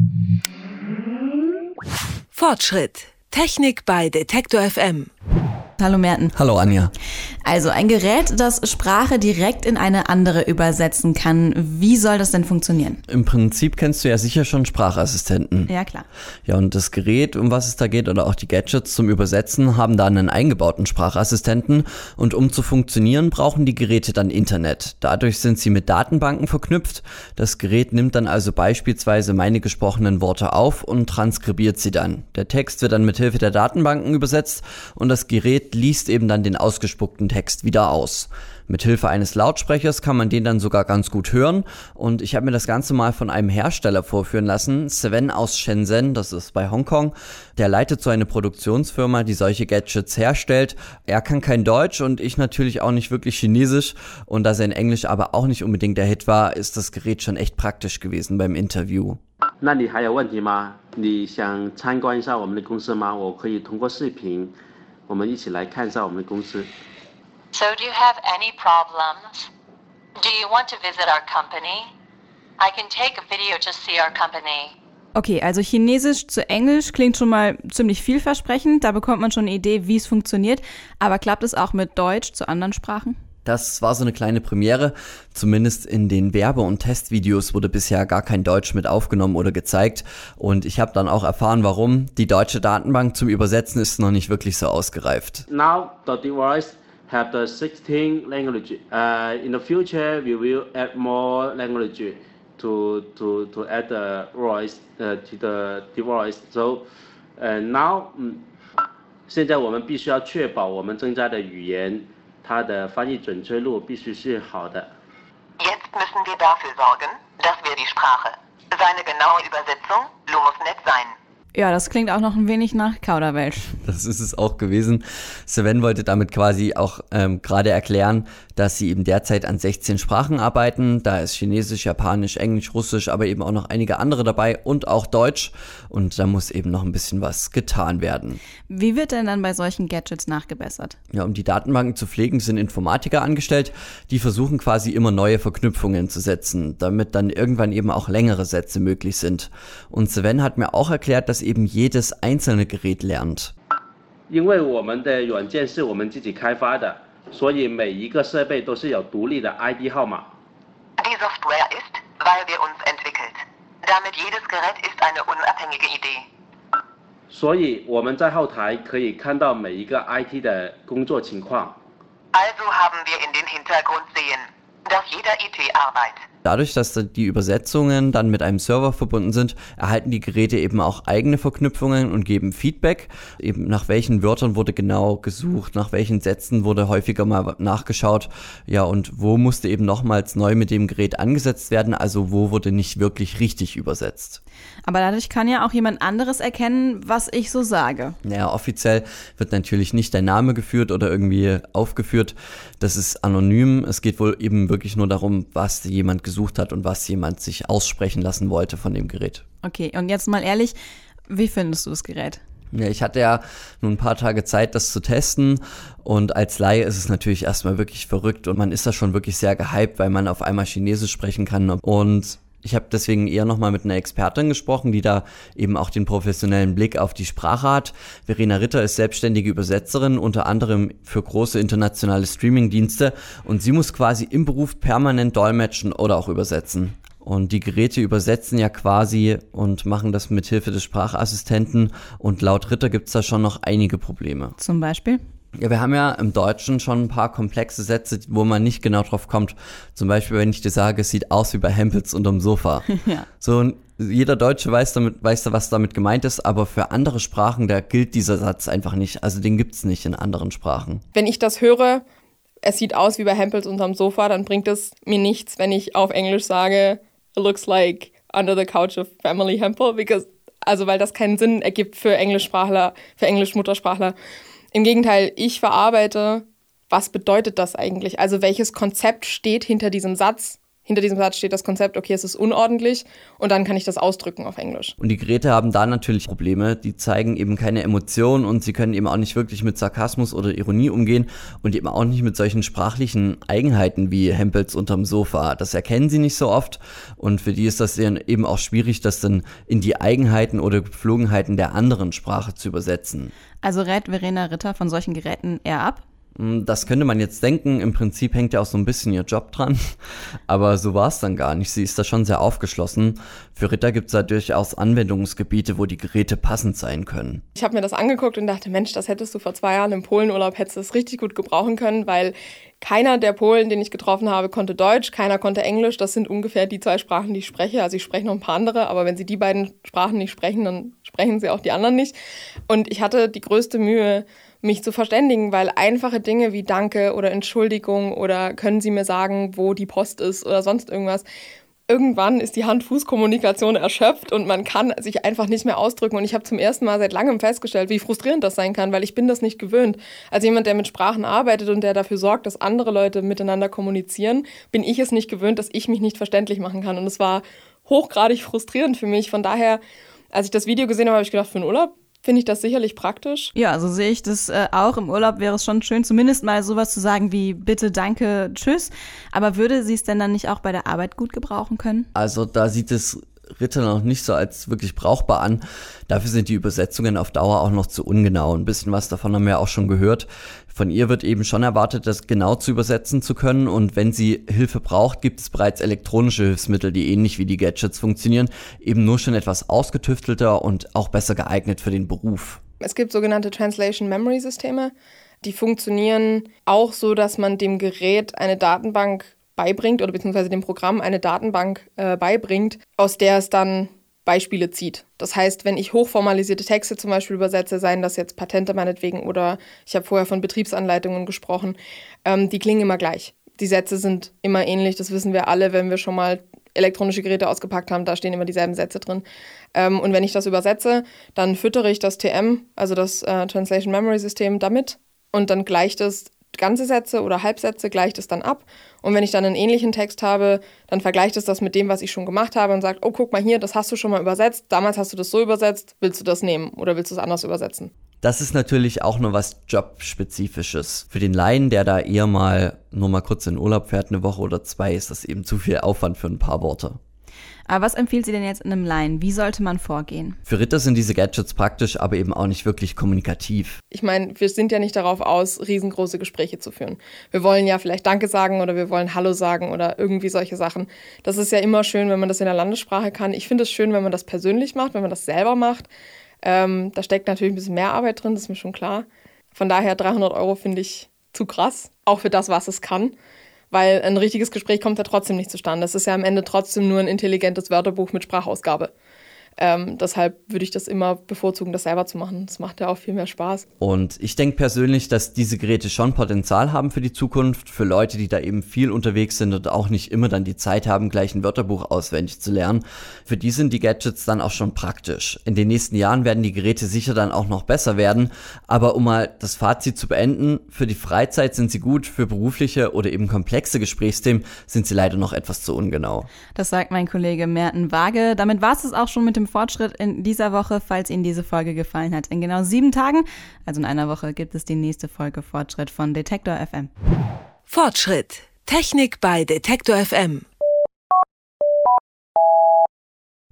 Fortschritt. Technik bei Detektor FM. Hallo Merten. Hallo Anja. Also ein Gerät, das Sprache direkt in eine andere übersetzen kann. Wie soll das denn funktionieren? Im Prinzip kennst du ja sicher schon Sprachassistenten. Ja, klar. Ja, und das Gerät, um was es da geht, oder auch die Gadgets zum Übersetzen, haben da einen eingebauten Sprachassistenten. Und um zu funktionieren, brauchen die Geräte dann Internet. Dadurch sind sie mit Datenbanken verknüpft. Das Gerät nimmt dann also beispielsweise meine gesprochenen Worte auf und transkribiert sie dann. Der Text wird dann mit Hilfe der Datenbanken übersetzt und das Gerät liest eben dann den ausgespuckten Text wieder aus. Mit Hilfe eines Lautsprechers kann man den dann sogar ganz gut hören und ich habe mir das Ganze mal von einem Hersteller vorführen lassen, Sven aus Shenzhen, das ist bei Hongkong. Der leitet so eine Produktionsfirma, die solche Gadgets herstellt. Er kann kein Deutsch und ich natürlich auch nicht wirklich Chinesisch und da sein Englisch aber auch nicht unbedingt der Hit war, ist das Gerät schon echt praktisch gewesen beim Interview. 那你还有问题吗？你想参观一下我们的公司吗？我可以通过视频我们一起来看一下我们的公司。 So do you have any problems? Do you want to visit our company? I can take a video to see our company. Okay, also Chinesisch zu Englisch klingt schon mal ziemlich vielversprechend. Da bekommt man schon eine Idee, wie es funktioniert. Aber klappt es auch mit Deutsch zu anderen Sprachen? Das war so eine kleine Premiere. Zumindest in den Werbe- und Testvideos wurde bisher gar kein Deutsch mit aufgenommen oder gezeigt. Und ich habe dann auch erfahren, warum. Die deutsche Datenbank zum Übersetzen ist noch nicht wirklich so ausgereift. Now the device have the 16 language. In the future we will add more language to add the voice to the device. So now 现在我们必须要确保我们增加的语言 它的翻译准确度必须是好的。 Jetzt müssen wir dafür sorgen, dass wir die Sprache, seine genaue Übersetzung, muss nett sein. Ja, das klingt auch noch ein wenig nach Kauderwelsch. Das ist es auch gewesen. Sven wollte damit quasi auch gerade erklären, dass sie eben derzeit an 16 Sprachen arbeiten. Da ist Chinesisch, Japanisch, Englisch, Russisch, aber eben auch noch einige andere dabei und auch Deutsch. Und da muss eben noch ein bisschen was getan werden. Wie wird denn dann bei solchen Gadgets nachgebessert? Ja, um die Datenbanken zu pflegen, sind Informatiker angestellt. Die versuchen quasi immer neue Verknüpfungen zu setzen, damit dann irgendwann eben auch längere Sätze möglich sind. Und Sven hat mir auch erklärt, dass eben jedes einzelne Gerät lernt. 因为我们的软件是我们自己开发的，所以每一个设备都是有独立的 ID 号码。 Die Software ist, weil wir uns entwickelt. Damit jedes Gerät ist eine unabhängige Idee. 所以我们在后台可以看到每一个 IT 的工作情况。 Also haben wir in den Hintergrund sehen, dass jeder IT arbeitet. Dadurch, dass die Übersetzungen dann mit einem Server verbunden sind, erhalten die Geräte eben auch eigene Verknüpfungen und geben Feedback. Eben nach welchen Wörtern wurde genau gesucht, nach welchen Sätzen wurde häufiger mal nachgeschaut. Ja, und wo musste eben nochmals neu mit dem Gerät angesetzt werden, also wo wurde nicht wirklich richtig übersetzt. Aber dadurch kann ja auch jemand anderes erkennen, was ich so sage. Naja, offiziell wird natürlich nicht dein Name geführt oder irgendwie aufgeführt. Das ist anonym. Es geht wohl eben wirklich nur darum, was jemand gesucht hat und was jemand sich aussprechen lassen wollte von dem Gerät. Okay, und jetzt mal ehrlich, wie findest du das Gerät? Ja, ich hatte ja nur ein paar Tage Zeit, das zu testen und als Laie ist es natürlich erstmal wirklich verrückt und man ist da schon wirklich sehr gehypt, weil man auf einmal Chinesisch sprechen kann und ich habe deswegen eher nochmal mit einer Expertin gesprochen, die da eben auch den professionellen Blick auf die Sprache hat. Verena Ritter ist selbstständige Übersetzerin, unter anderem für große internationale Streamingdienste und sie muss quasi im Beruf permanent dolmetschen oder auch übersetzen. Und die Geräte übersetzen ja quasi und machen das mit Hilfe des Sprachassistenten und laut Ritter gibt's da schon noch einige Probleme. Zum Beispiel? Ja, wir haben ja im Deutschen schon ein paar komplexe Sätze, wo man nicht genau drauf kommt. Zum Beispiel, wenn ich dir sage, es sieht aus wie bei Hempels unterm Sofa. Ja. So, jeder Deutsche weiß, was damit gemeint ist, aber für andere Sprachen, da gilt dieser Satz einfach nicht. Also den gibt's nicht in anderen Sprachen. Wenn ich das höre, es sieht aus wie bei Hempels unterm Sofa, dann bringt es mir nichts, wenn ich auf Englisch sage, it looks like under the couch of Family Hempel, weil das keinen Sinn ergibt für Englischsprachler, für Englisch-Muttersprachler. Im Gegenteil, ich verarbeite, was bedeutet das eigentlich? Also welches Konzept steht hinter diesem Satz, hinter diesem Satz steht das Konzept, okay, es ist unordentlich und dann kann ich das ausdrücken auf Englisch. Und die Geräte haben da natürlich Probleme, die zeigen eben keine Emotionen und sie können eben auch nicht wirklich mit Sarkasmus oder Ironie umgehen und eben auch nicht mit solchen sprachlichen Eigenheiten wie Hempels unterm Sofa. Das erkennen sie nicht so oft und für die ist das eben auch schwierig, das dann in die Eigenheiten oder Gepflogenheiten der anderen Sprache zu übersetzen. Also rät Verena Ritter von solchen Geräten eher ab? Das könnte man jetzt denken, im Prinzip hängt ja auch so ein bisschen ihr Job dran, aber so war es dann gar nicht. Sie ist da schon sehr aufgeschlossen. Für Ritter gibt es da durchaus Anwendungsgebiete, wo die Geräte passend sein können. Ich habe mir das angeguckt und dachte, Mensch, das hättest du vor 2 Jahren im Polenurlaub, hättest du das richtig gut gebrauchen können, weil keiner der Polen, den ich getroffen habe, konnte Deutsch, keiner konnte Englisch. Das sind ungefähr die 2 Sprachen, die ich spreche. Also ich spreche noch ein paar andere, aber wenn sie die beiden Sprachen nicht sprechen, dann sprechen sie auch die anderen nicht. Und ich hatte die größte Mühe, mich zu verständigen, weil einfache Dinge wie Danke oder Entschuldigung oder können Sie mir sagen, wo die Post ist oder sonst irgendwas, irgendwann ist die Hand-Fuß-Kommunikation erschöpft und man kann sich einfach nicht mehr ausdrücken. Und ich habe zum ersten Mal seit langem festgestellt, wie frustrierend das sein kann, weil ich bin das nicht gewöhnt. Als jemand, der mit Sprachen arbeitet und der dafür sorgt, dass andere Leute miteinander kommunizieren, bin ich es nicht gewöhnt, dass ich mich nicht verständlich machen kann. Und es war hochgradig frustrierend für mich. Von daher, als ich das Video gesehen habe, habe ich gedacht, für einen Urlaub finde ich das sicherlich praktisch. Ja, so sehe ich das auch. Im Urlaub wäre es schon schön, zumindest mal sowas zu sagen wie bitte, danke, tschüss. Aber würde sie es denn dann nicht auch bei der Arbeit gut gebrauchen können? Also da sieht es Ritter noch nicht so als wirklich brauchbar an. Dafür sind die Übersetzungen auf Dauer auch noch zu ungenau. Ein bisschen was davon haben wir auch schon gehört. Von ihr wird eben schon erwartet, das genau zu übersetzen zu können. Und wenn sie Hilfe braucht, gibt es bereits elektronische Hilfsmittel, die ähnlich wie die Gadgets funktionieren, eben nur schon etwas ausgetüftelter und auch besser geeignet für den Beruf. Es gibt sogenannte Translation-Memory-Systeme. Die funktionieren auch so, dass man dem Gerät eine Datenbank beibringt oder beziehungsweise dem Programm eine Datenbank beibringt, aus der es dann Beispiele zieht. Das heißt, wenn ich hochformalisierte Texte zum Beispiel übersetze, seien das jetzt Patente meinetwegen oder ich habe vorher von Betriebsanleitungen gesprochen, die klingen immer gleich. Die Sätze sind immer ähnlich, das wissen wir alle, wenn wir schon mal elektronische Geräte ausgepackt haben, da stehen immer dieselben Sätze drin. Und wenn ich das übersetze, dann füttere ich das TM, also das Translation Memory System, damit und dann gleicht es ganze Sätze oder Halbsätze, gleicht es dann ab. Und wenn ich dann einen ähnlichen Text habe, dann vergleicht es das mit dem, was ich schon gemacht habe und sagt, oh, guck mal hier, das hast du schon mal übersetzt, damals hast du das so übersetzt, willst du das nehmen oder willst du es anders übersetzen? Das ist natürlich auch nur was Jobspezifisches. Für den Laien, der da eher nur mal kurz in Urlaub fährt, 1 Woche oder 2, ist das eben zu viel Aufwand für ein paar Worte. Aber was empfiehlt sie denn jetzt in einem Laien? Wie sollte man vorgehen? Für Ritter sind diese Gadgets praktisch, aber eben auch nicht wirklich kommunikativ. Ich meine, wir sind ja nicht darauf aus, riesengroße Gespräche zu führen. Wir wollen ja vielleicht Danke sagen oder wir wollen Hallo sagen oder irgendwie solche Sachen. Das ist ja immer schön, wenn man das in der Landessprache kann. Ich finde es schön, wenn man das persönlich macht, wenn man das selber macht. Da steckt natürlich ein bisschen mehr Arbeit drin, das ist mir schon klar. Von daher 300 € finde ich zu krass, auch für das, was es kann. Weil ein richtiges Gespräch kommt ja trotzdem nicht zustande. Es ist ja am Ende trotzdem nur ein intelligentes Wörterbuch mit Sprachausgabe. Deshalb würde ich das immer bevorzugen, das selber zu machen. Das macht ja auch viel mehr Spaß. Und ich denke persönlich, dass diese Geräte schon Potenzial haben für die Zukunft, für Leute, die da eben viel unterwegs sind und auch nicht immer dann die Zeit haben, gleich ein Wörterbuch auswendig zu lernen. Für die sind die Gadgets dann auch schon praktisch. In den nächsten Jahren werden die Geräte sicher dann auch noch besser werden. Aber um mal das Fazit zu beenden, für die Freizeit sind sie gut, für berufliche oder eben komplexe Gesprächsthemen sind sie leider noch etwas zu ungenau. Das sagt mein Kollege Merten Waage. Damit war es auch schon mit dem Fortschritt in dieser Woche, falls Ihnen diese Folge gefallen hat. In genau 7 Tagen, also in einer Woche, gibt es die nächste Folge Fortschritt von Detektor FM. Fortschritt. Technik bei Detektor FM.